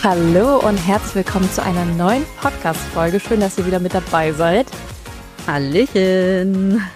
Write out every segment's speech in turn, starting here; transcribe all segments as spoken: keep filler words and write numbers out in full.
Hallo und herzlich willkommen zu einer neuen Podcast-Folge. Schön, dass ihr wieder mit dabei seid. Hallöchen.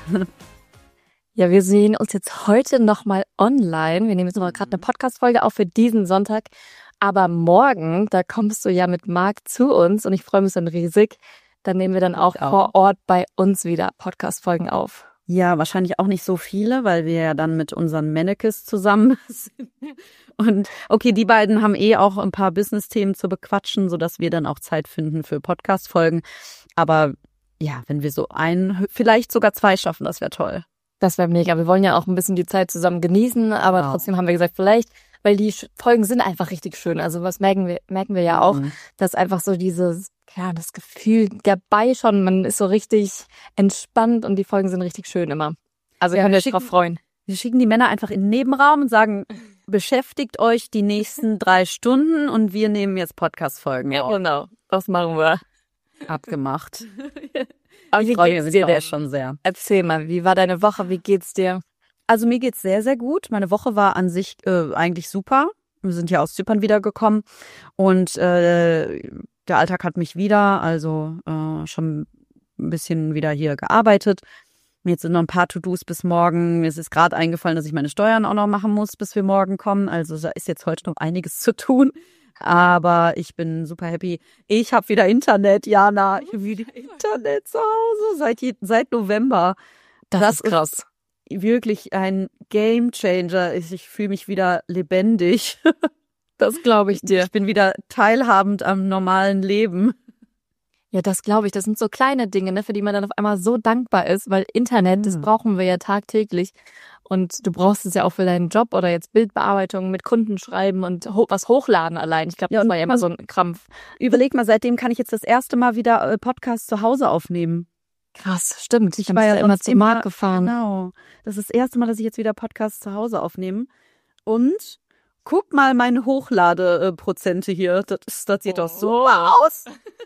Ja, wir sehen uns jetzt heute nochmal online. Wir nehmen jetzt mal gerade eine Podcast-Folge auf für diesen Sonntag. Aber morgen, da kommst du ja mit Marc zu uns und ich freue mich dann riesig. Dann nehmen wir dann auch, auch vor Ort bei uns wieder Podcast-Folgen auf. Ja, wahrscheinlich auch nicht so viele, weil wir ja dann mit unseren Mannekes zusammen sind. Und okay, die beiden haben eh auch ein paar Business-Themen zu bequatschen, sodass wir dann auch Zeit finden für Podcast-Folgen. Aber ja, wenn wir so ein, vielleicht sogar zwei schaffen, das wäre toll. Das wäre mega. Wir wollen ja auch ein bisschen die Zeit zusammen genießen, aber wow. Trotzdem haben wir gesagt, vielleicht, weil die Folgen sind einfach richtig schön. Also was merken wir, merken wir ja auch, mhm. dass einfach so dieses, ja, das Gefühl dabei schon, man ist so richtig entspannt und die Folgen sind richtig schön immer. Also ja, könnt ihr euch drauf freuen. Wir schicken die Männer einfach in den Nebenraum und sagen, beschäftigt euch die nächsten drei Stunden und wir nehmen jetzt Podcast-Folgen. Ja, genau. Das machen wir. Abgemacht. Aber wie geht's dir denn? Schon sehr. Erzähl mal, wie war deine Woche? Wie geht's dir? Also mir geht's sehr, sehr gut. Meine Woche war an sich äh, eigentlich super. Wir sind ja aus Zypern wiedergekommen und äh, der Alltag hat mich wieder, also äh, schon ein bisschen wieder hier gearbeitet. Jetzt sind noch ein paar To-Dos bis morgen. Mir ist es gerade eingefallen, dass ich meine Steuern auch noch machen muss, bis wir morgen kommen. Also da ist jetzt heute noch einiges zu tun. Aber ich bin super happy. Ich habe wieder Internet, Jana. Ich habe wieder Internet zu Hause seit, seit November. Das, das ist krass. Ist wirklich ein Gamechanger. Ich, ich fühle mich wieder lebendig. Das glaube ich dir. Ich bin wieder teilhabend am normalen Leben. Ja, das glaube ich. Das sind so kleine Dinge, ne, für die man dann auf einmal so dankbar ist, weil Internet, das brauchen wir ja tagtäglich. Und du brauchst es ja auch für deinen Job oder jetzt Bildbearbeitung mit Kunden schreiben und ho- was hochladen allein. Ich glaube, das ja, war ja immer so ein Krampf. Überleg mal, seitdem kann ich jetzt das erste Mal wieder Podcast zu Hause aufnehmen. Krass, stimmt. Ich, ich war ja immer zum Markt gefahren. Genau. Das ist das erste Mal, dass ich jetzt wieder Podcast zu Hause aufnehme. Und guck mal meine Hochladeprozente hier. Das, das sieht oh. doch so aus.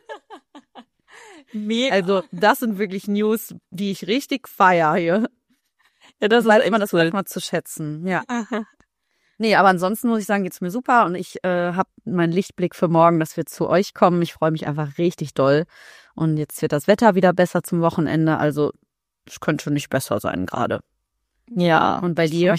Mega. Also das sind wirklich News, die ich richtig feiere hier. Ja, das Weil ist immer das mal zu schätzen. Ja. Aha. Nee, aber ansonsten muss ich sagen, geht's mir super und ich äh, habe meinen Lichtblick für morgen, dass wir zu euch kommen. Ich freue mich einfach richtig doll. Und jetzt wird das Wetter wieder besser zum Wochenende. Also es könnte nicht besser sein gerade. Ja. Und bei dir?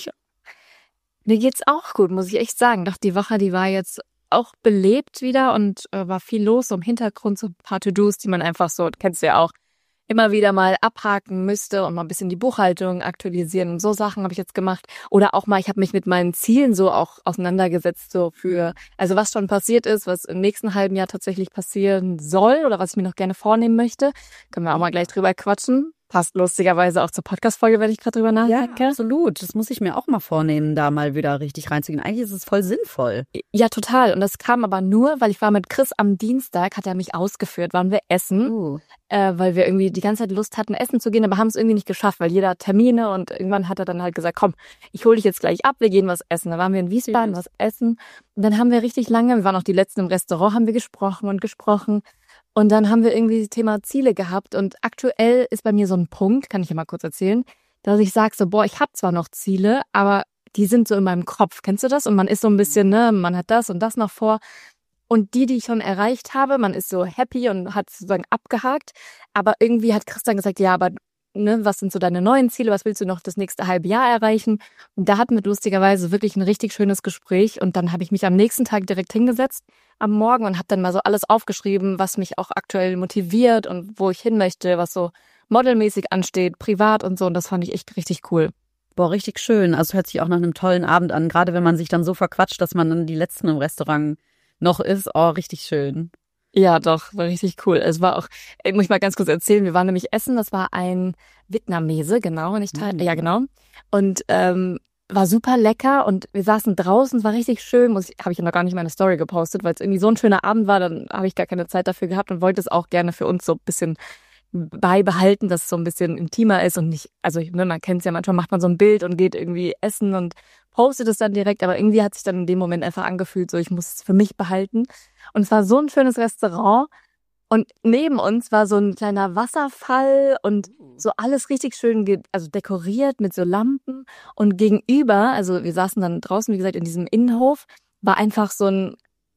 Mir geht's auch gut, muss ich echt sagen. Doch die Woche, die war jetzt auch belebt wieder und äh, war viel los so im Hintergrund, so ein paar To-Dos, die man einfach so, kennst du ja auch, immer wieder mal abhaken müsste und mal ein bisschen die Buchhaltung aktualisieren. Und so Sachen habe ich jetzt gemacht. Oder auch mal, ich habe mich mit meinen Zielen so auch auseinandergesetzt, so für, also was schon passiert ist, was im nächsten halben Jahr tatsächlich passieren soll oder was ich mir noch gerne vornehmen möchte. Können wir auch mal gleich drüber quatschen. Passt lustigerweise auch zur Podcast-Folge, wenn ich gerade drüber nachdenke. Ja, absolut. Das muss ich mir auch mal vornehmen, da mal wieder richtig reinzugehen. Eigentlich ist es voll sinnvoll. Ja, total. Und das kam aber nur, weil ich war mit Chris am Dienstag, hat er mich ausgeführt, waren wir essen, uh. äh, weil wir irgendwie die ganze Zeit Lust hatten, essen zu gehen, aber haben es irgendwie nicht geschafft, weil jeder hat Termine und irgendwann hat er dann halt gesagt, komm, ich hole dich jetzt gleich ab, wir gehen was essen. Da waren wir in Wiesbaden, ja. was essen. Und dann haben wir richtig lange, wir waren auch die Letzten im Restaurant, haben wir gesprochen und gesprochen. Und dann haben wir irgendwie das Thema Ziele gehabt und aktuell ist bei mir so ein Punkt, kann ich ja mal kurz erzählen, dass ich sage so, boah, ich habe zwar noch Ziele, aber die sind so in meinem Kopf. Kennst du das? Und man ist so ein bisschen, ne, man hat das und das noch vor. Und die, die ich schon erreicht habe, man ist so happy und hat sozusagen abgehakt. Aber irgendwie hat Christian gesagt, ja, aber ne, was sind so deine neuen Ziele? Was willst du noch das nächste halbe Jahr erreichen? Und da hatten wir lustigerweise wirklich ein richtig schönes Gespräch. Und dann habe ich mich am nächsten Tag direkt hingesetzt am Morgen und habe dann mal so alles aufgeschrieben, was mich auch aktuell motiviert und wo ich hin möchte, was so modelmäßig ansteht, privat und so. Und das fand ich echt richtig cool. Boah, richtig schön. Also hört sich auch nach einem tollen Abend an. Gerade wenn man sich dann so verquatscht, dass man dann die Letzten im Restaurant noch ist. Oh, richtig schön. Ja, doch, war richtig cool. Es war auch, ich muss mal ganz kurz erzählen, wir waren nämlich essen, das war ein Vietnamese, genau, wenn ich teile, mhm. ja genau. Und ähm, war super lecker und wir saßen draußen, es war richtig schön, muss ich, habe ich ja noch gar nicht meine Story gepostet, weil es irgendwie so ein schöner Abend war, dann habe ich gar keine Zeit dafür gehabt und wollte es auch gerne für uns so ein bisschen beibehalten, dass es so ein bisschen intimer ist und nicht, also ne, man kennt es ja, manchmal macht man so ein Bild und geht irgendwie essen und postet es dann direkt, aber irgendwie hat sich dann in dem Moment einfach angefühlt, so ich muss es für mich behalten. Und es war so ein schönes Restaurant und neben uns war so ein kleiner Wasserfall und so alles richtig schön ge- also dekoriert mit so Lampen und gegenüber, also wir saßen dann draußen, wie gesagt, in diesem Innenhof, war einfach so ein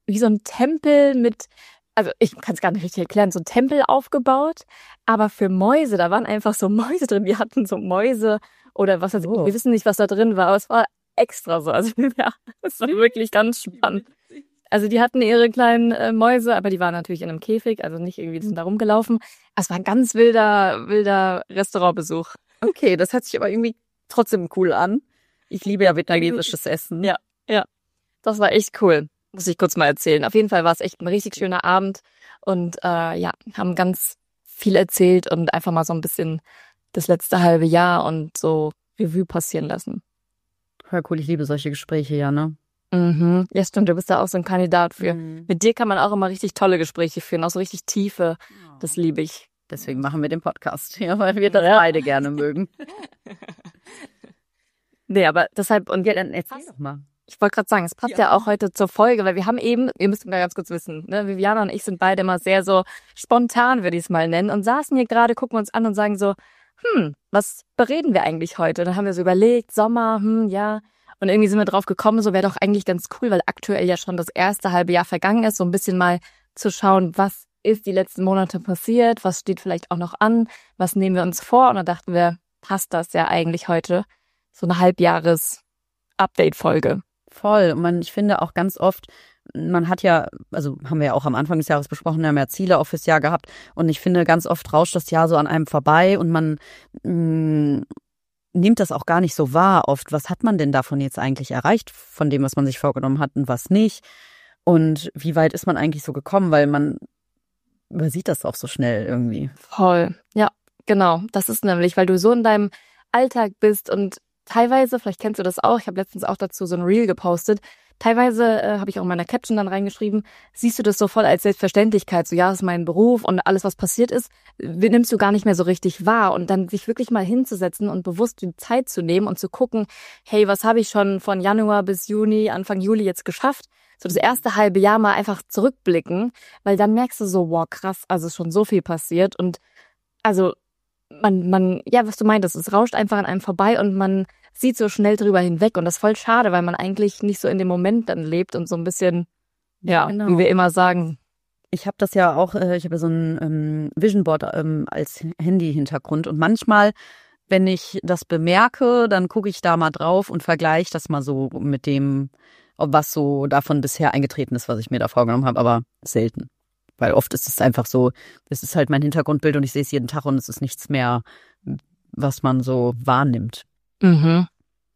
wie so ein Tempel mit, also ich kann es gar nicht richtig erklären, so ein Tempel aufgebaut, aber für Mäuse, da waren einfach so Mäuse drin. Wir hatten so Mäuse oder was weiß ich, Oh. wir wissen nicht, was da drin war, aber es war extra so. Also ja, es war wirklich ganz spannend. Also die hatten ihre kleinen äh, Mäuse, aber die waren natürlich in einem Käfig, also nicht irgendwie, die sind da rumgelaufen. Es war ein ganz wilder, wilder Restaurantbesuch. Okay, das hört sich aber irgendwie trotzdem cool an. Ich liebe ja vietnamesisches Essen. Ja, ja. Das war echt cool. Muss ich kurz mal erzählen. Auf jeden Fall war es echt ein richtig schöner Abend und äh, ja, haben ganz viel erzählt und einfach mal so ein bisschen das letzte halbe Jahr und so Revue passieren lassen. Ja, cool, ich liebe solche Gespräche, ja, ne? Mhm. Ja, stimmt, du bist da auch so ein Kandidat für. Mhm. Mit dir kann man auch immer richtig tolle Gespräche führen, auch so richtig tiefe. Das liebe ich. Deswegen machen wir den Podcast, ja, weil wir das Ja. beide gerne mögen. Nee, aber deshalb, und Ja, dann erzähl doch mal. ich wollte gerade sagen, es passt ja. ja auch heute zur Folge, weil wir haben eben, ihr müsst mal ganz kurz wissen, ne, Viviana und ich sind beide immer sehr so spontan, würde ich es mal nennen, und saßen hier gerade, gucken uns an und sagen so, hm, was bereden wir eigentlich heute? Und dann haben wir so überlegt, Sommer, hm, ja. Und irgendwie sind wir drauf gekommen, so wäre doch eigentlich ganz cool, weil aktuell ja schon das erste halbe Jahr vergangen ist, so ein bisschen mal zu schauen, was ist die letzten Monate passiert, was steht vielleicht auch noch an, was nehmen wir uns vor? Und dann dachten wir, passt das ja eigentlich heute, so eine Halbjahres-Update-Folge. Voll. Und man, ich finde auch ganz oft, man hat ja, also haben wir ja auch am Anfang des Jahres besprochen, wir haben ja Ziele auch fürs Jahr gehabt. Und ich finde, ganz oft rauscht das Jahr so an einem vorbei und man mh, nimmt das auch gar nicht so wahr oft. Was hat man denn davon jetzt eigentlich erreicht, von dem, was man sich vorgenommen hat und was nicht? Und wie weit ist man eigentlich so gekommen? Weil man übersieht das auch so schnell irgendwie. Voll. Ja, genau. Das ist nämlich, weil du so in deinem Alltag bist und teilweise, vielleicht kennst du das auch, ich habe letztens auch dazu so ein Reel gepostet, teilweise äh, habe ich auch in meiner Caption dann reingeschrieben, siehst du das so voll als Selbstverständlichkeit, so ja, das ist mein Beruf und alles, was passiert ist, nimmst du gar nicht mehr so richtig wahr und dann sich wirklich mal hinzusetzen und bewusst die Zeit zu nehmen und zu gucken, hey, was habe ich schon von Januar bis Juni, Anfang Juli jetzt geschafft? So das erste halbe Jahr mal einfach zurückblicken, weil dann merkst du so, wow, krass, also ist schon so viel passiert und also man, man, ja, was du meintest, es rauscht einfach an einem vorbei und man sieht so schnell drüber hinweg und das ist voll schade, weil man eigentlich nicht so in dem Moment dann lebt und so ein bisschen, ja, Genau. wie wir immer sagen. Ich habe das ja auch, äh, ich habe ja so ein ähm, Vision Board ähm, als Handy-Hintergrund und manchmal, wenn ich das bemerke, dann gucke ich da mal drauf und vergleiche das mal so mit dem, was so davon bisher eingetreten ist, was ich mir da vorgenommen habe, aber selten. Weil oft ist es einfach so, es ist halt mein Hintergrundbild und ich sehe es jeden Tag und es ist nichts mehr, was man so wahrnimmt. Mhm.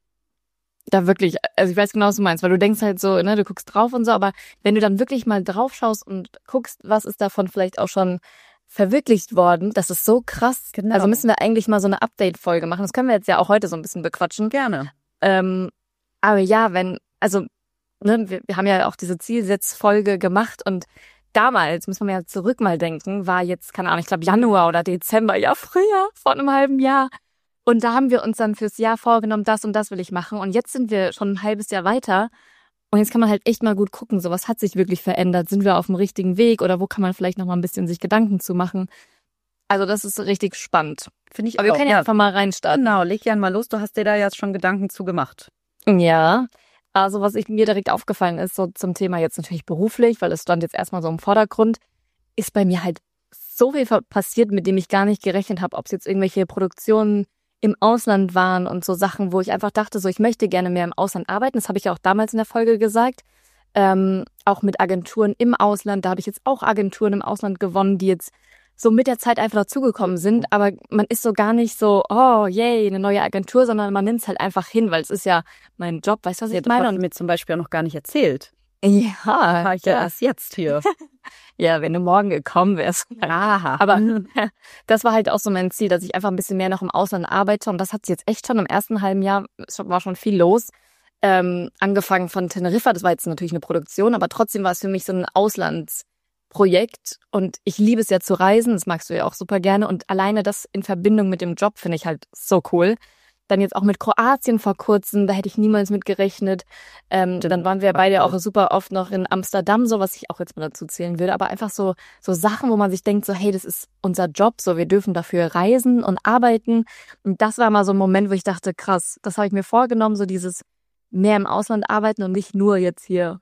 Da wirklich, also ich weiß genau, was du meinst, weil du denkst halt so, ne, du guckst drauf und so, aber wenn du dann wirklich mal drauf schaust und guckst, was ist davon vielleicht auch schon verwirklicht worden, das ist so krass. Genau. Also müssen wir eigentlich mal so eine Update-Folge machen. Das können wir jetzt ja auch heute so ein bisschen bequatschen. Gerne. Ähm, aber ja, wenn, also, ne, wir, wir haben ja auch diese Zielsetzfolge gemacht und damals, müssen wir ja zurück mal denken, war jetzt, keine Ahnung, ich glaube Januar oder Dezember, ja früher, vor einem halben Jahr. Und da haben wir uns dann fürs Jahr vorgenommen, das und das will ich machen. Und jetzt sind wir schon ein halbes Jahr weiter. Und jetzt kann man halt echt mal gut gucken, so was hat sich wirklich verändert? Sind wir auf dem richtigen Weg oder wo kann man vielleicht noch mal ein bisschen sich Gedanken zu machen? Also das ist richtig spannend. Finde ich Aber wir auch. können ja einfach mal reinstarten. Genau, leg ja mal los, du hast dir da jetzt schon Gedanken zu gemacht. Ja, also was ich, mir direkt aufgefallen ist, so zum Thema jetzt natürlich beruflich, weil es stand jetzt erstmal so im Vordergrund, ist bei mir halt so viel passiert, mit dem ich gar nicht gerechnet habe, ob es jetzt irgendwelche Produktionen im Ausland waren und so Sachen, wo ich einfach dachte, so ich möchte gerne mehr im Ausland arbeiten. Das habe ich ja auch damals in der Folge gesagt. Ähm, auch mit Agenturen im Ausland. Da habe ich jetzt auch Agenturen im Ausland gewonnen, die jetzt so mit der Zeit einfach dazugekommen sind. Aber man ist so gar nicht so, oh, yay, eine neue Agentur, sondern man nimmt es halt einfach hin, weil es ist ja mein Job. Weißt du, was Ja, ich das meine? hast du mir zum Beispiel auch noch gar nicht erzählt. Ja, War ich ja ja. erst jetzt hier. Ja, wenn du morgen gekommen wärst. Aha. Aber das war halt auch so mein Ziel, dass ich einfach ein bisschen mehr noch im Ausland arbeite. Und das hat sich jetzt echt schon im ersten halben Jahr, es war schon viel los. Ähm, angefangen von Teneriffa, das war jetzt natürlich eine Produktion, aber trotzdem war es für mich so ein Auslandsprojekt. Und ich liebe es ja zu reisen, das magst du ja auch super gerne. Und alleine das in Verbindung mit dem Job finde ich halt so cool. Dann jetzt auch mit Kroatien vor kurzem, da hätte ich niemals mit gerechnet. Ähm, dann waren wir beide auch super oft noch in Amsterdam, so was ich auch jetzt mal dazu zählen würde. Aber einfach so so Sachen, wo man sich denkt, so hey, das ist unser Job, so wir dürfen dafür reisen und arbeiten. Und das war mal so ein Moment, wo ich dachte, krass, das habe ich mir vorgenommen, so dieses mehr im Ausland arbeiten und nicht nur jetzt hier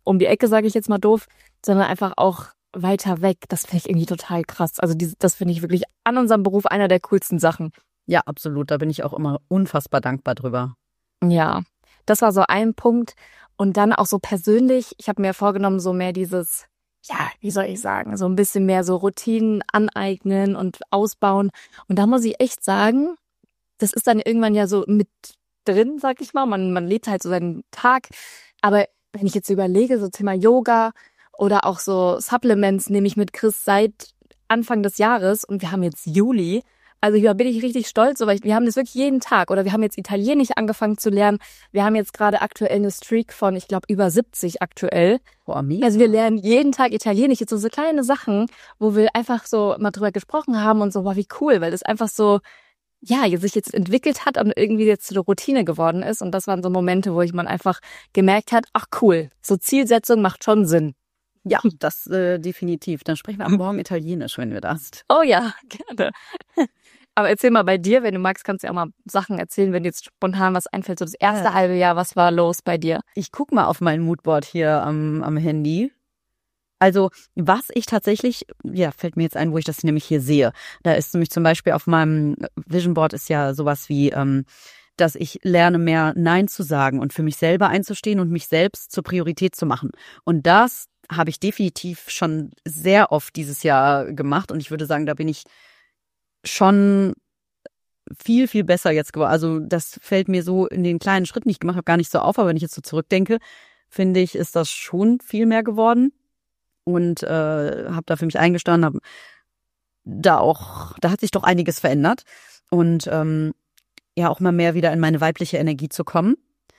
um die Ecke, sage ich jetzt mal doof, sondern einfach auch weiter weg. Das finde ich irgendwie total krass. Also diese, das finde ich wirklich an unserem Beruf einer der coolsten Sachen. Ja, absolut. Da bin ich auch immer unfassbar dankbar drüber. Ja, das war so ein Punkt. Und dann auch so persönlich, ich habe mir vorgenommen, so mehr dieses, ja, wie soll ich sagen, so ein bisschen mehr so Routinen aneignen und ausbauen. Und da muss ich echt sagen, das ist dann irgendwann ja so mit drin, sag ich mal. Man, man lebt halt so seinen Tag. Aber wenn ich jetzt überlege, so Thema Yoga oder auch so Supplements nehme ich mit Chris seit Anfang des Jahres und wir haben jetzt Juli. Also hier bin ich richtig stolz, weil wir haben das wirklich jeden Tag. Oder wir haben jetzt Italienisch angefangen zu lernen. Wir haben jetzt gerade aktuell eine Streak von, ich glaube, über siebzig aktuell. Boah, mega. Also wir lernen jeden Tag Italienisch. Jetzt so, so kleine Sachen, wo wir einfach so mal drüber gesprochen haben und so, wow, wie cool, weil das einfach so, ja, sich jetzt entwickelt hat und irgendwie jetzt zu der Routine geworden ist. Und das waren so Momente, wo ich man einfach gemerkt hat, ach cool, so Zielsetzung macht schon Sinn. Ja, das äh, definitiv. Dann sprechen wir am Morgen Italienisch, wenn wir das. Oh ja, gerne. Aber erzähl mal bei dir, wenn du magst, kannst du ja auch mal Sachen erzählen, wenn dir jetzt spontan was einfällt. So das erste ja. halbe Jahr, was war los bei dir? Ich guck mal auf mein Moodboard hier am, am Handy. Also was ich tatsächlich, ja, fällt mir jetzt ein, wo ich das nämlich hier sehe. Da ist nämlich zum Beispiel auf meinem Vision Board ist ja sowas wie, ähm, dass ich lerne mehr Nein zu sagen und für mich selber einzustehen und mich selbst zur Priorität zu machen. Und das habe ich definitiv schon sehr oft dieses Jahr gemacht und ich würde sagen, da bin ich schon viel, viel besser jetzt geworden. Also das fällt mir so in den kleinen Schritten, die ich gemacht habe, gar nicht so auf, aber wenn ich jetzt so zurückdenke, finde ich, ist das schon viel mehr geworden und äh, habe da für mich eingestanden, habe da auch, da hat sich doch einiges verändert und ähm, ja auch mal mehr wieder in meine weibliche Energie zu kommen.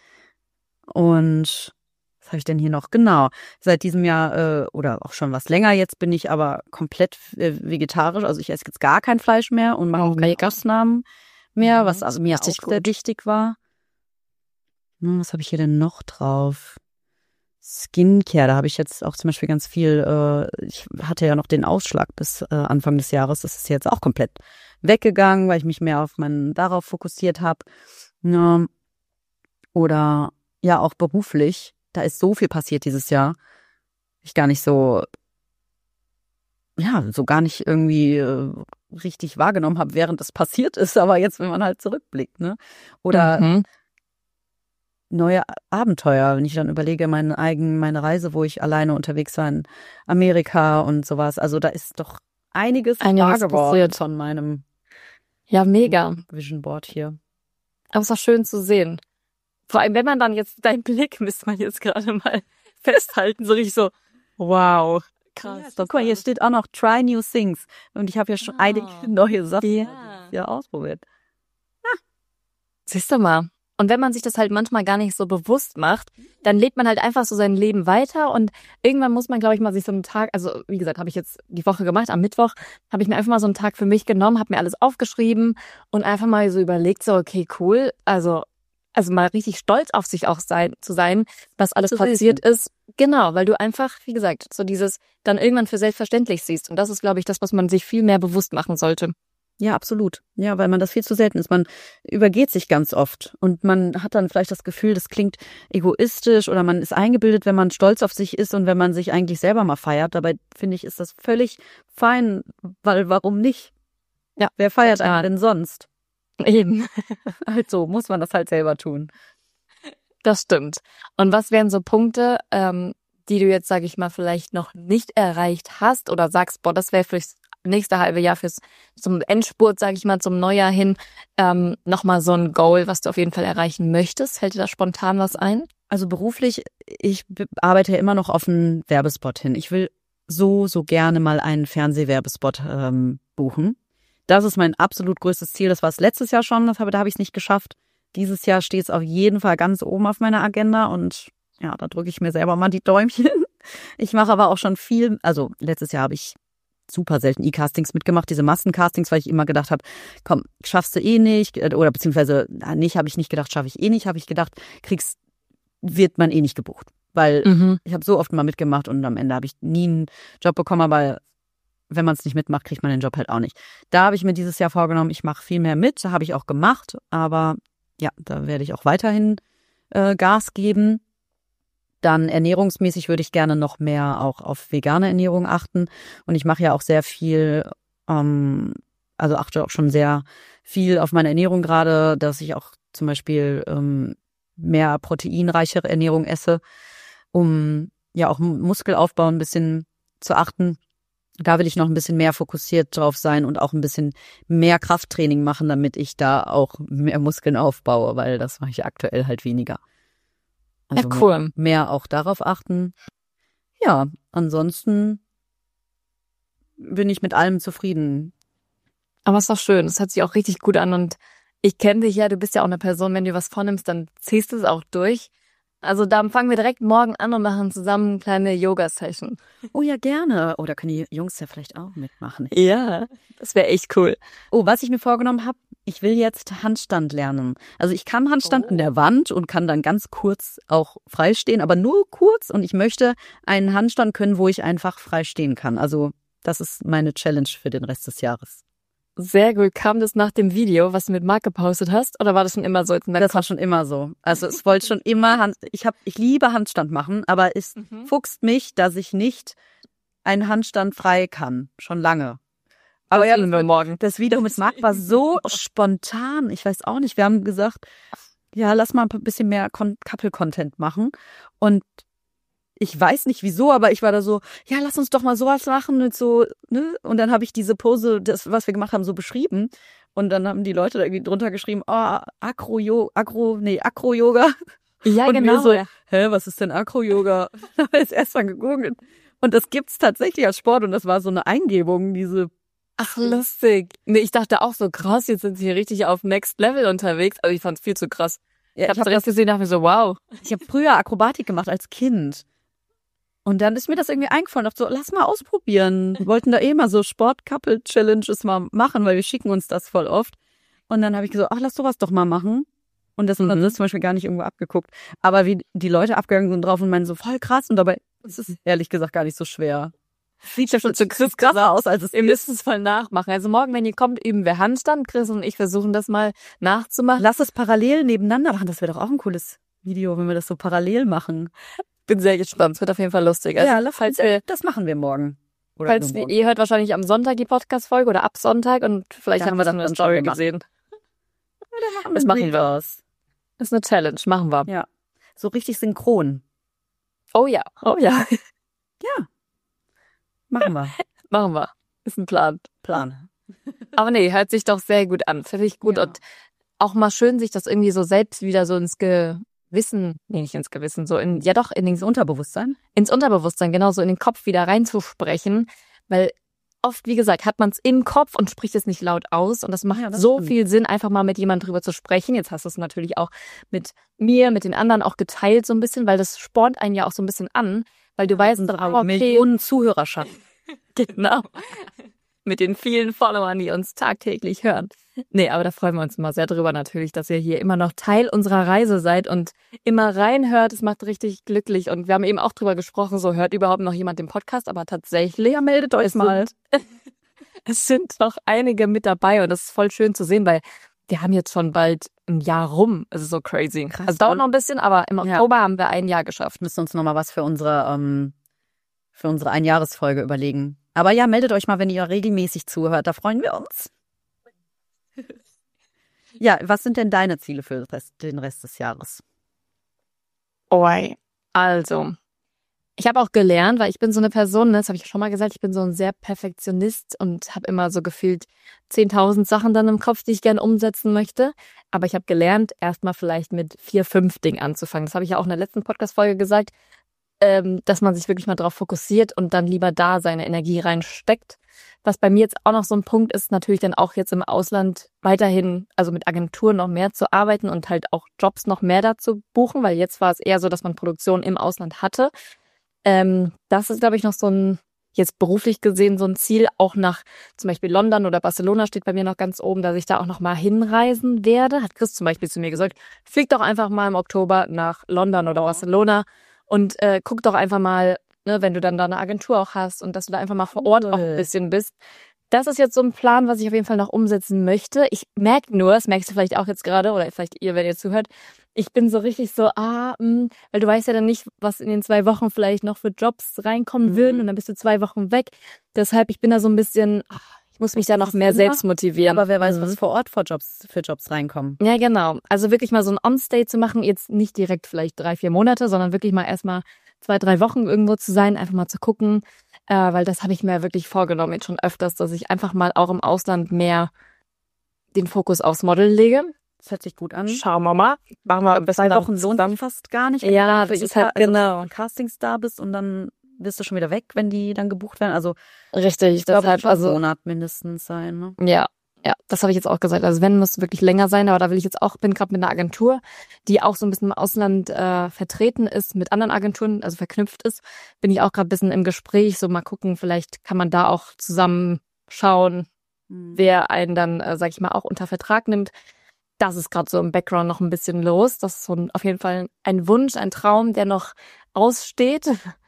Und was habe ich denn hier noch? Genau, seit diesem Jahr äh, oder auch schon was länger jetzt bin ich aber komplett äh, vegetarisch. Also ich esse jetzt gar kein Fleisch mehr und mache auch keine Ausnahmen mehr, was also mir auch sehr wichtig war. Hm, was habe ich hier denn noch drauf? Skincare, da habe ich jetzt auch zum Beispiel ganz viel, äh, ich hatte ja noch den Ausschlag bis äh, Anfang des Jahres, das ist jetzt auch komplett weggegangen, weil ich mich mehr auf meinen, darauf fokussiert habe. Ja. Oder ja, auch beruflich. Da ist so viel passiert dieses Jahr. Ich gar nicht so, ja, so gar nicht irgendwie äh, richtig wahrgenommen habe, während es passiert ist. Aber jetzt, wenn man halt zurückblickt, ne? Oder mhm. neue Abenteuer. Wenn ich dann überlege, meine eigene, meine Reise, wo ich alleine unterwegs war in Amerika und sowas. Also da ist doch einiges wahr geworden von meinem ja, mega. Vision Board hier. Aber es ist auch schön zu sehen. Vor allem, wenn man dann jetzt, deinen Blick müsste man jetzt gerade mal festhalten, so richtig so, wow, krass. Ja, guck mal, hier steht auch noch Try New Things. Und ich habe ja schon ah, einige neue Sachen ja. ja ausprobiert. Ja. Siehst du mal. Und wenn man sich das halt manchmal gar nicht so bewusst macht, dann lebt man halt einfach so sein Leben weiter und irgendwann muss man, glaube ich, mal sich so einen Tag, also wie gesagt, habe ich jetzt die Woche gemacht, am Mittwoch habe ich mir einfach mal so einen Tag für mich genommen, habe mir alles aufgeschrieben und einfach mal so überlegt, so okay, cool, also Also mal richtig stolz auf sich auch sein, zu sein, was alles zu passiert wissen. Ist. Genau, weil du einfach, wie gesagt, so dieses dann irgendwann für selbstverständlich siehst. Und das ist, glaube ich, das, was man sich viel mehr bewusst machen sollte. Ja, absolut. Ja, weil man das viel zu selten ist. Man übergeht sich ganz oft. Und man hat dann vielleicht das Gefühl, das klingt egoistisch oder man ist eingebildet, wenn man stolz auf sich ist und wenn man sich eigentlich selber mal feiert. Dabei, finde ich, ist das völlig fein, weil warum nicht? Ja, wer feiert einen denn sonst? Eben. Also muss man das halt selber tun. Das stimmt. Und was wären so Punkte, ähm, die du jetzt, sage ich mal, vielleicht noch nicht erreicht hast oder sagst, boah, das wäre fürs nächste halbe Jahr fürs zum Endspurt, sage ich mal, zum Neujahr hin, ähm, nochmal so ein Goal, was du auf jeden Fall erreichen möchtest? Fällt dir da spontan was ein? Also beruflich, ich arbeite ja immer noch auf einen Werbespot hin. Ich will so, so gerne mal einen Fernsehwerbespot ähm, buchen. Das ist mein absolut größtes Ziel. Das war es letztes Jahr schon, das habe, da habe ich es nicht geschafft. Dieses Jahr steht es auf jeden Fall ganz oben auf meiner Agenda und ja, da drücke ich mir selber mal die Däumchen. Ich mache aber auch schon viel, also letztes Jahr habe ich super selten E-Castings mitgemacht, diese Massencastings, weil ich immer gedacht habe, komm, schaffst du eh nicht, oder beziehungsweise nicht, habe ich nicht gedacht, schaffe ich eh nicht, habe ich gedacht, kriegst, wird man eh nicht gebucht. Weil mhm. ich habe so oft mal mitgemacht und am Ende habe ich nie einen Job bekommen, aber wenn man es nicht mitmacht, kriegt man den Job halt auch nicht. Da habe ich mir dieses Jahr vorgenommen, ich mache viel mehr mit, habe ich auch gemacht, aber ja, da werde ich auch weiterhin äh, Gas geben. Dann ernährungsmäßig würde ich gerne noch mehr auch auf vegane Ernährung achten. Und ich mache ja auch sehr viel, ähm, also achte auch schon sehr viel auf meine Ernährung gerade, dass ich auch zum Beispiel ähm, mehr proteinreichere Ernährung esse, um ja auch Muskelaufbau ein bisschen zu achten. Da will ich noch ein bisschen mehr fokussiert drauf sein und auch ein bisschen mehr Krafttraining machen, damit ich da auch mehr Muskeln aufbaue, weil das mache ich aktuell halt weniger. Also ja, cool. Mehr auch darauf achten. Ja, ansonsten bin ich mit allem zufrieden. Aber ist doch schön. Das hört sich auch richtig gut an. Und ich kenne dich ja, du bist ja auch eine Person, wenn du was vornimmst, dann ziehst du es auch durch. Also da fangen wir direkt morgen an und machen zusammen eine kleine Yoga-Session. Oh ja, gerne. Oh, da können die Jungs ja vielleicht auch mitmachen. Ja, das wäre echt cool. Oh, was ich mir vorgenommen habe, ich will jetzt Handstand lernen. Also ich kann Handstand oh. an der Wand und kann dann ganz kurz auch frei stehen, aber nur kurz. Und ich möchte einen Handstand können, wo ich einfach frei stehen kann. Also das ist meine Challenge für den Rest des Jahres. Sehr gut. Kam das nach dem Video, was du mit Marc gepostet hast? Oder war das schon immer so? Das Kopf? War schon immer so. Also es wollte schon immer, Hand, ich habe, ich liebe Handstand machen, aber es mhm. fuchst mich, dass ich nicht einen Handstand frei kann. Schon lange. Aber ja, wir morgen. Das Video mit Marc war so spontan. Ich weiß auch nicht. Wir haben gesagt, ja, lass mal ein bisschen mehr Couple-Content machen. Und ich weiß nicht wieso, aber ich war da so, ja, lass uns doch mal sowas machen und so, ne? Und dann habe ich diese Pose, das, was wir gemacht haben, so beschrieben. Und dann haben die Leute da irgendwie drunter geschrieben, oh, Acro-Yoga, Agro, nee, Acro-Yoga. Ja, und genau. Wir so, hä, was ist denn Acro-Yoga? Da haben wir jetzt erst mal gegoogelt. Und das gibt's tatsächlich als Sport und das war so eine Eingebung, diese. Ach, lustig. Nee, ich dachte auch so, krass, jetzt sind sie hier richtig auf Next Level unterwegs. Also ich fand's viel zu krass. Ja, ich hab's hab direkt gesehen, dachte mir so, wow. Ich habe früher Akrobatik gemacht als Kind. Und dann ist mir das irgendwie eingefallen, dachte so, lass mal ausprobieren. Wir wollten da eh mal so Sport-Couple-Challenges mal machen, weil wir schicken uns das voll oft. Und dann habe ich gesagt, ach, lass sowas doch mal machen. Und das mhm. hat das zum Beispiel gar nicht irgendwo abgeguckt. Aber wie die Leute abgegangen sind drauf und meinen so, voll krass. Und dabei ist es ehrlich gesagt gar nicht so schwer. Sieht ja schon zu Chris krasser aus, als es ihr müsst es voll nachmachen. Also morgen, wenn ihr kommt, üben wir Handstand. Chris und ich versuchen das mal nachzumachen. Lass es parallel nebeneinander machen. Das wäre doch auch ein cooles Video, wenn wir das so parallel machen. Bin sehr gespannt. Es wird auf jeden Fall lustig. Also, ja, falls wir, das machen wir morgen. Oder falls wir, ihr hört wahrscheinlich am Sonntag die Podcast-Folge oder ab Sonntag und vielleicht da haben wir dann eine Story gesehen. Ja, dann machen das machen wir aus. Das ist eine Challenge. Machen wir. Ja. So richtig synchron. Oh ja. Oh ja. Ja. Machen wir. Machen wir. Ist ein Plan. Plan. Aber nee, hört sich doch sehr gut an. Finde ich gut. Ja. Und auch mal schön, sich das irgendwie so selbst wieder so ins Ge Wissen, nee, nicht ins Gewissen, so in, ja doch, in ins Unterbewusstsein. Ins Unterbewusstsein, genau, so in den Kopf wieder reinzusprechen, weil oft, wie gesagt, hat man es im Kopf und spricht es nicht laut aus und das macht ja, das so stimmt. viel Sinn, einfach mal mit jemandem drüber zu sprechen. Jetzt hast du es natürlich auch mit mir, mit den anderen auch geteilt so ein bisschen, weil das spornt einen ja auch so ein bisschen an, weil du weißt, oh, okay, Millionen Zuhörerschaft. Genau. Mit den vielen Followern, die uns tagtäglich hören. Nee, aber da freuen wir uns immer sehr drüber natürlich, dass ihr hier immer noch Teil unserer Reise seid und immer reinhört. Es macht richtig glücklich. Und wir haben eben auch drüber gesprochen, so hört überhaupt noch jemand den Podcast, aber tatsächlich, ja, meldet euch mal. Sind, es sind noch einige mit dabei und das ist voll schön zu sehen, weil wir haben jetzt schon bald ein Jahr rum. Es ist so crazy. Krass, also dauert noch ein bisschen, aber im Oktober ja. haben wir ein Jahr geschafft. Wir müssen uns nochmal was für unsere, ähm, für unsere Einjahresfolge überlegen. Aber ja, meldet euch mal, wenn ihr regelmäßig zuhört. Da freuen wir uns. Ja, was sind denn deine Ziele für den Rest des Jahres? Oi, also, ich habe auch gelernt, weil ich bin so eine Person, ne, das habe ich schon mal gesagt, ich bin so ein sehr Perfektionist und habe immer so gefühlt zehntausend Sachen dann im Kopf, die ich gerne umsetzen möchte. Aber ich habe gelernt, erstmal vielleicht mit vier, fünf Dingen anzufangen. Das habe ich ja auch in der letzten Podcast-Folge gesagt, ähm, dass man sich wirklich mal darauf fokussiert und dann lieber da seine Energie reinsteckt. Was bei mir jetzt auch noch so ein Punkt ist, natürlich dann auch jetzt im Ausland weiterhin, also mit Agenturen noch mehr zu arbeiten und halt auch Jobs noch mehr dazu buchen, weil jetzt war es eher so, dass man Produktion im Ausland hatte. Ähm, das ist, glaube ich, noch so ein, jetzt beruflich gesehen, so ein Ziel, auch nach zum Beispiel London oder Barcelona steht bei mir noch ganz oben, dass ich da auch noch mal hinreisen werde. Hat Chris zum Beispiel zu mir gesagt, flieg doch einfach mal im Oktober nach London oder Barcelona und äh, guck doch einfach mal, ne, wenn du dann da eine Agentur auch hast und dass du da einfach mal vor Ort auch ein bisschen bist. Das ist jetzt so ein Plan, was ich auf jeden Fall noch umsetzen möchte. Ich merke nur, das merkst du vielleicht auch jetzt gerade oder vielleicht ihr, wenn ihr zuhört, ich bin so richtig so, ah, mh, weil du weißt ja dann nicht, was in den zwei Wochen vielleicht noch für Jobs reinkommen Mhm. würden und dann bist du zwei Wochen weg. Deshalb, ich bin da so ein bisschen, ach, ich muss mich da noch mehr selbst motivieren. Aber wer weiß, Mhm. was vor Ort für Jobs, für Jobs reinkommen. Ja, genau. Also wirklich mal so ein On-Stay zu machen, jetzt nicht direkt vielleicht drei, vier Monate, sondern wirklich mal erstmal zwei, drei Wochen irgendwo zu sein, einfach mal zu gucken, äh, weil das habe ich mir wirklich vorgenommen jetzt schon öfters, dass ich einfach mal auch im Ausland mehr den Fokus aufs Model lege. Das hört sich gut an. Schauen wir mal. Machen wir Zwei Wochen lohnt sich fast gar nicht. Ja, Für das ist halt also genau. Castings da bist und dann bist du schon wieder weg, wenn die dann gebucht werden. Also Richtig, ich glaube, deshalb, schon also einen Monat mindestens sein. Ne? ja, ja, das habe ich jetzt auch gesagt. Also wenn, muss es wirklich länger sein, aber da will ich jetzt auch, bin gerade mit einer Agentur, die auch so ein bisschen im Ausland äh, vertreten ist, mit anderen Agenturen, also verknüpft ist, bin ich auch gerade ein bisschen im Gespräch, so mal gucken, vielleicht kann man da auch zusammen schauen, Mhm. wer einen dann, äh, sag ich mal, auch unter Vertrag nimmt. Das ist gerade so im Background noch ein bisschen los. Das ist so ein, auf jeden Fall ein Wunsch, ein Traum, der noch aussteht.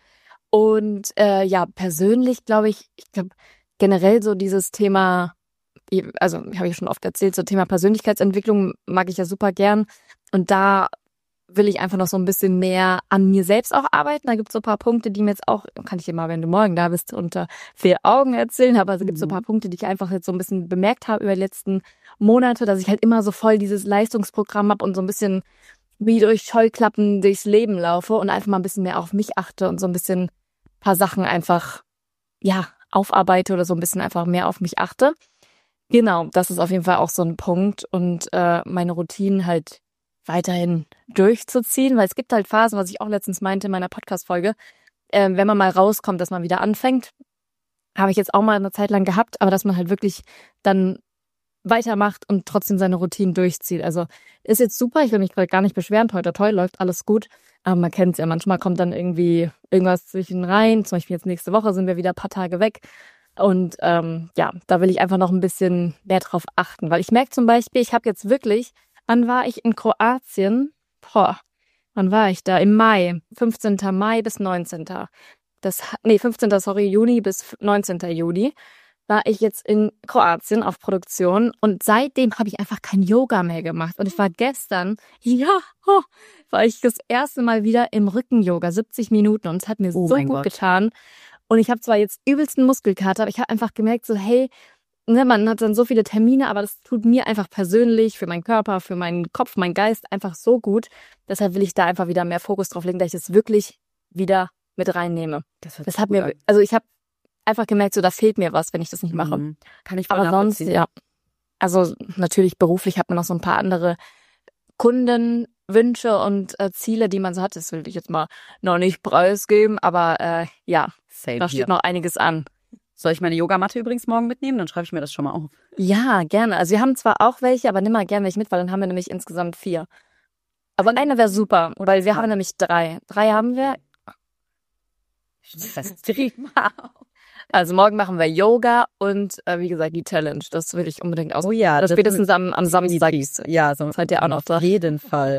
Und äh, ja, persönlich glaube ich, ich glaube generell so dieses Thema, also habe ich schon oft erzählt, so Thema Persönlichkeitsentwicklung mag ich ja super gern. Und da will ich einfach noch so ein bisschen mehr an mir selbst auch arbeiten. Da gibt es so ein paar Punkte, die mir jetzt auch, kann ich dir mal, wenn du morgen da bist, unter vier Augen erzählen, aber es gibt so ein paar Punkte, die ich einfach jetzt so ein bisschen bemerkt habe über die letzten Monate, dass ich halt immer so voll dieses Leistungsprogramm habe und so ein bisschen wie durch Scheuklappen durchs Leben laufe und einfach mal ein bisschen mehr auf mich achte und so ein bisschen ein paar Sachen einfach, ja, aufarbeite oder so ein bisschen einfach mehr auf mich achte. Genau, das ist auf jeden Fall auch so ein Punkt und äh, meine Routinen halt weiterhin durchzuziehen, weil es gibt halt Phasen, was ich auch letztens meinte in meiner Podcast-Folge, äh, wenn man mal rauskommt, dass man wieder anfängt, habe ich jetzt auch mal eine Zeit lang gehabt, aber dass man halt wirklich dann weitermacht und trotzdem seine Routinen durchzieht. Also ist jetzt super, ich will mich gerade gar nicht beschweren, toi toi toi, läuft alles gut, aber man kennt es ja, manchmal kommt dann irgendwie irgendwas zwischen rein, zum Beispiel jetzt nächste Woche sind wir wieder ein paar Tage weg und ähm, ja, da will ich einfach noch ein bisschen mehr drauf achten, weil ich merke zum Beispiel, ich habe jetzt wirklich, wann war ich in Kroatien? Boah, wann war ich da? Im Mai, fünfzehnten Mai bis neunzehnten Das, nee, fünfzehnten sorry, Juni bis neunzehnten Juli war ich jetzt in Kroatien auf Produktion und seitdem habe ich einfach kein Yoga mehr gemacht. Und ich war gestern, ja, oh, war ich das erste Mal wieder im Rücken-Yoga, siebzig Minuten und es hat mir Oh so mein gut Gott. getan. Und ich habe zwar jetzt übelsten Muskelkater, aber ich habe einfach gemerkt so, hey, ne, man hat dann so viele Termine, aber das tut mir einfach persönlich, für meinen Körper, für meinen Kopf, meinen Geist einfach so gut. Deshalb will ich da einfach wieder mehr Fokus drauf legen, dass ich das wirklich wieder mit reinnehme. Das, Das hat mir, also ich habe einfach gemerkt, so da fehlt mir was, wenn ich das nicht mache. Mhm. Kann ich voll Aber sonst, nachvollziehen. ja. Also natürlich beruflich hat man noch so ein paar andere Kundenwünsche und äh, Ziele, die man so hat. Das will ich jetzt mal noch nicht preisgeben, aber äh, ja, Same da hier. steht noch einiges an. Soll ich meine Yogamatte übrigens morgen mitnehmen? Dann schreibe ich mir das schon mal auf. Ja, gerne. Also wir haben zwar auch welche, aber nimm mal gerne welche mit, weil dann haben wir nämlich insgesamt vier. Aber eine wäre super, weil wir haben nämlich drei. Drei haben wir. Das mal. Also morgen machen wir Yoga und äh, wie gesagt die Challenge. Das will ich unbedingt aus. Oh ja, das spätestens am, am Samstag. Ja, so seid ihr auch noch da. Auf jeden Fall.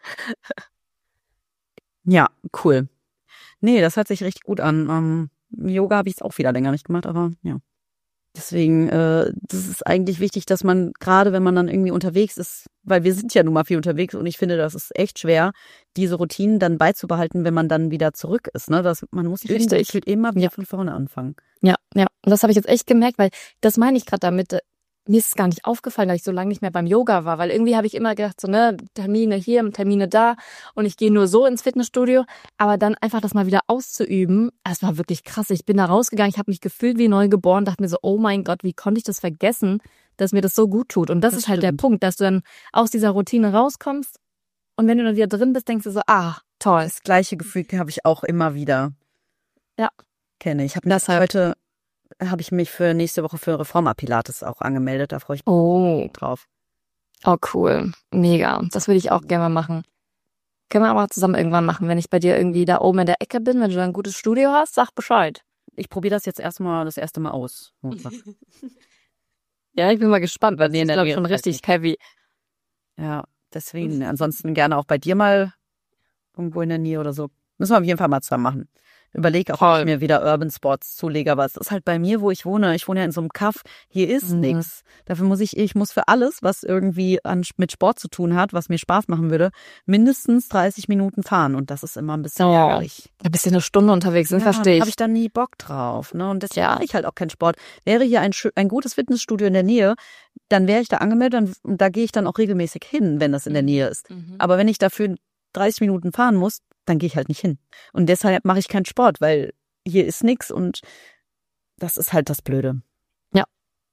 Ja, cool. Nee, das hört sich richtig gut an. Ähm, Yoga habe ich es auch wieder länger nicht gemacht, aber ja. Deswegen, äh, das ist eigentlich wichtig, dass man, gerade wenn man dann irgendwie unterwegs ist, weil wir sind ja nun mal viel unterwegs und ich finde, das ist echt schwer, diese Routinen dann beizubehalten, wenn man dann wieder zurück ist. Ne? Das, man muss Richtig. immer wieder Ja. von vorne anfangen. Ja, ja. Und das habe ich jetzt echt gemerkt, weil das meine ich gerade damit. äh, Mir ist es gar nicht aufgefallen, dass ich so lange nicht mehr beim Yoga war, weil irgendwie habe ich immer gedacht, so ne, Termine hier, Termine da und ich gehe nur so ins Fitnessstudio, aber dann einfach das mal wieder auszuüben, es war wirklich krass. Ich bin da rausgegangen, ich habe mich gefühlt wie neu geboren, dachte mir so, oh mein Gott, wie konnte ich das vergessen, dass mir das so gut tut. Und das, Das ist halt der stimmt. Punkt, dass du dann aus dieser Routine rauskommst und wenn du dann wieder drin bist, denkst du so, ah, toll. Das gleiche Gefühl habe ich auch immer wieder. Ja. Kenne ich. Ich habe mich Deshalb- heute habe ich mich für nächste Woche für Reformer Pilates auch angemeldet. Da freue ich mich Oh, drauf. oh cool, mega. Das würde ich auch gerne mal machen. Können wir aber zusammen irgendwann machen, wenn ich bei dir irgendwie da oben in der Ecke bin, wenn du da ein gutes Studio hast, sag Bescheid. Ich probiere das jetzt erstmal das erste Mal aus. Ja, ich bin mal gespannt, weil Nee, das in ist, der glaube ich, Nähe schon weiß richtig heavy. Ja, deswegen ansonsten gerne auch bei dir mal irgendwo in der Nähe oder so. Müssen wir auf jeden Fall mal zusammen machen. überlege auch, ob ich mir wieder Urban Sports zulege, aber es ist halt bei mir, wo ich wohne, ich wohne ja in so einem Kaff, hier ist mhm. nichts. Dafür muss ich, ich muss für alles, was irgendwie an, mit Sport zu tun hat, was mir Spaß machen würde, mindestens dreißig Minuten fahren und das ist immer ein bisschen ja. ärgerlich. Da bist du eine Stunde unterwegs, ja, verstehe ich. habe ich dann nie Bock drauf, ne? Und deswegen ja. mache ich halt auch keinen Sport. Wäre hier ein, ein gutes Fitnessstudio in der Nähe, dann wäre ich da angemeldet und da gehe ich dann auch regelmäßig hin, wenn das in der Nähe ist. Mhm. Aber wenn ich dafür dreißig Minuten fahren muss, dann gehe ich halt nicht hin. Und deshalb mache ich keinen Sport, weil hier ist nichts und das ist halt das Blöde. Ja,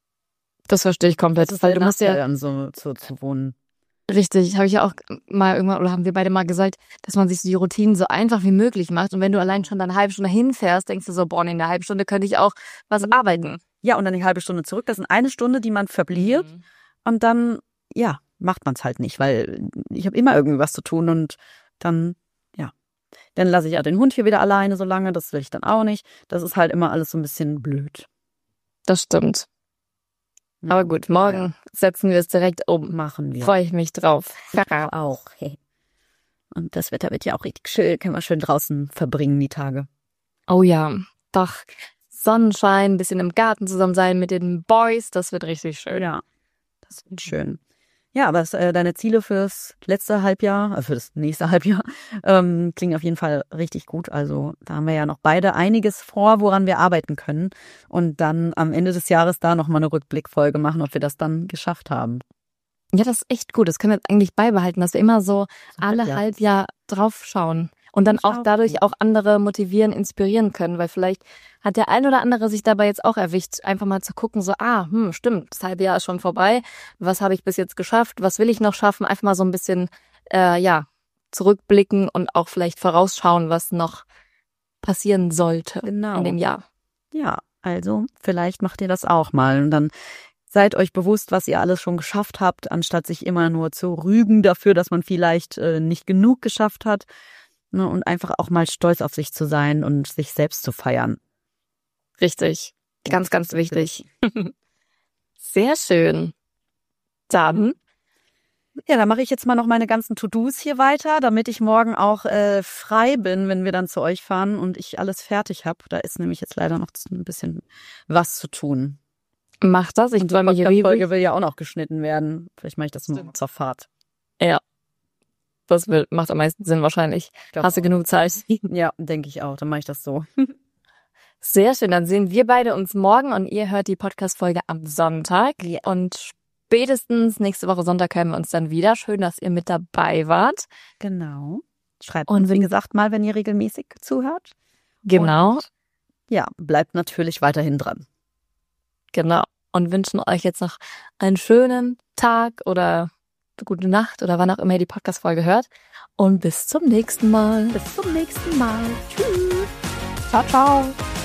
das verstehe ich komplett. Das ist weil du musst ja so zu, zu wohnen. Richtig, habe ich ja auch mal irgendwann, oder haben wir beide mal gesagt, dass man sich so die Routinen so einfach wie möglich macht. Und wenn du allein schon dann eine halbe Stunde hinfährst, denkst du so, boah, in der halben Stunde könnte ich auch was mhm. arbeiten. Ja, und dann die halbe Stunde zurück. Das ist eine Stunde, die man verliert. Mhm. Und dann, ja, macht man es halt nicht, weil ich habe immer irgendwie was zu tun und dann, ja. Dann lasse ich ja den Hund hier wieder alleine so lange, das will ich dann auch nicht. Das ist halt immer alles so ein bisschen blöd. Das stimmt. Aber gut, morgen ja. setzen wir es direkt um. Machen wir. Freue ich mich drauf. Ja, auch. Hey. Und das Wetter wird ja auch richtig schön. Können wir schön draußen verbringen, die Tage. Oh ja, doch. Sonnenschein, ein bisschen im Garten zusammen sein mit den Boys. Das wird richtig schön. Ja, das wird schön. Ja, aber äh, deine Ziele fürs letzte Halbjahr, äh, für das nächste Halbjahr, ähm, klingen auf jeden Fall richtig gut. Also da haben wir ja noch beide einiges vor, woran wir arbeiten können. Und dann am Ende des Jahres da nochmal eine Rückblickfolge machen, ob wir das dann geschafft haben. Ja, das ist echt gut. Das können wir jetzt eigentlich beibehalten, dass wir immer so alle ja. Halbjahr drauf schauen. Und dann auch dadurch auch andere motivieren, inspirieren können, weil vielleicht hat der ein oder andere sich dabei jetzt auch erwischt, einfach mal zu gucken, so, ah, hm, stimmt, das halbe Jahr ist schon vorbei, was habe ich bis jetzt geschafft, was will ich noch schaffen, einfach mal so ein bisschen, äh, ja, zurückblicken und auch vielleicht vorausschauen, was noch passieren sollte genau. in dem Jahr. Ja, also vielleicht macht ihr das auch mal und dann seid euch bewusst, was ihr alles schon geschafft habt, anstatt sich immer nur zu rügen dafür, dass man vielleicht äh, nicht genug geschafft hat. Ne, und einfach auch mal stolz auf sich zu sein und sich selbst zu feiern. Richtig. Ganz, ganz wichtig. Sehr schön. Dann? Ja, dann mache ich jetzt mal noch meine ganzen To-Dos hier weiter, damit ich morgen auch äh, frei bin, wenn wir dann zu euch fahren und ich alles fertig habe. Da ist nämlich jetzt leider noch ein bisschen was zu tun. Mach das. Ich soll mich Die Folge will ja auch noch geschnitten werden. Vielleicht mache ich das nur zur Fahrt. Ja. Das will, macht am meisten Sinn wahrscheinlich. Hast du genug Zeit? Ja, denke ich auch. Dann mache ich das so. Sehr schön. Dann sehen wir beide uns morgen und ihr hört die Podcast-Folge am Sonntag. Ja. Und spätestens nächste Woche Sonntag hören wir uns dann wieder. Schön, dass ihr mit dabei wart. Genau. Schreibt uns, wie gesagt, mal, wenn ihr regelmäßig zuhört. Genau. Und, ja, bleibt natürlich weiterhin dran. Genau. Und wünschen euch jetzt noch einen schönen Tag oder gute Nacht oder wann auch immer ihr die Podcast-Folge hört. Und bis zum nächsten Mal. Bis zum nächsten Mal. Tschüss. Ciao, ciao.